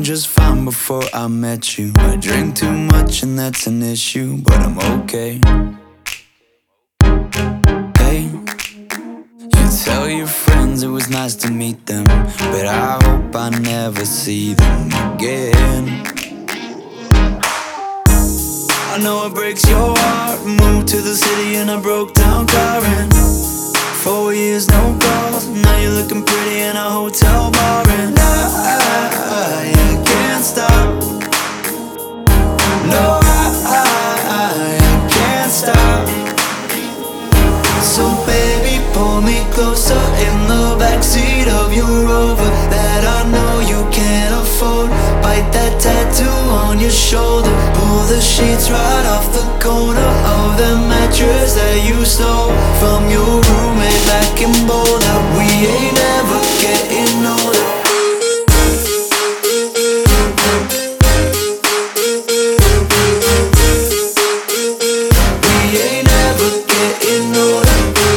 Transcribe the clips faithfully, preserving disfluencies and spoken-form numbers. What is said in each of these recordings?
just fine before I met you. I drink too much and that's an issue, but I'm okay. Hey, you tell your friends it was nice to meet them, but I hope I never see them again. I know it breaks your heart. Moved to the city in a broke down car, and four years no calls. Now you're looking pretty in a hotel bar, and I, I, I can't stop. No, I, I, I can't stop. So baby, pull me closer in the backseat of your Rover that I know you can't afford. Bite that tattoo on your shoulder. Pull the sheets right off the corner of the mattress that you stole from your roommate back in Boulder. We ain't never getting older. We ain't never getting older.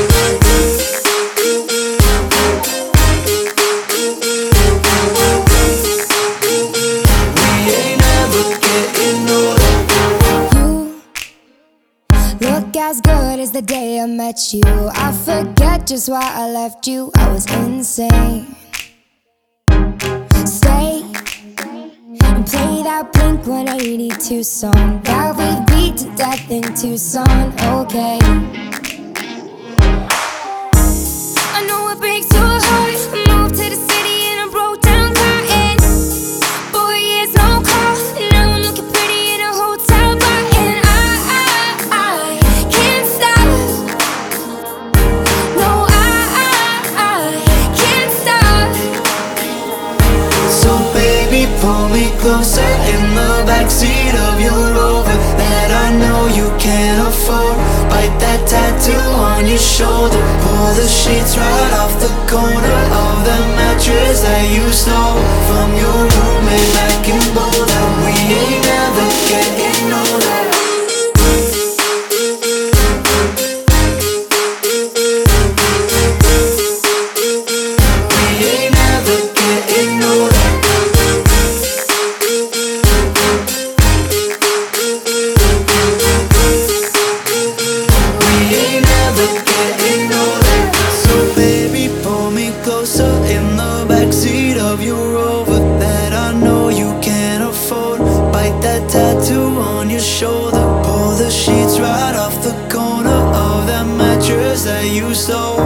Look as good as the day I met you. I forget just why I left you. I was insane. Stay and play that Blink one eighty-two song that we beat to death in Tucson. Okay, I know it breaks your heart. Moved to the city in a broke down car, and four years no call. Now I'm looking pretty in a hotel bar, and I, I, I can't stop. No, I, I, I can't stop. So baby, pull me closer in the backseat of your Rover that I know you can't afford. Bite that tattoo on your shoulder. Pull the sheets right off the corner of the mattress that you stole from your roommate back in Boulder. We ain't never getting older. We ain't never getting older. In the backseat of your Rover that I know you can't afford. Bite that tattoo on your shoulder. Pull the sheets right off the corner of that mattress that you stole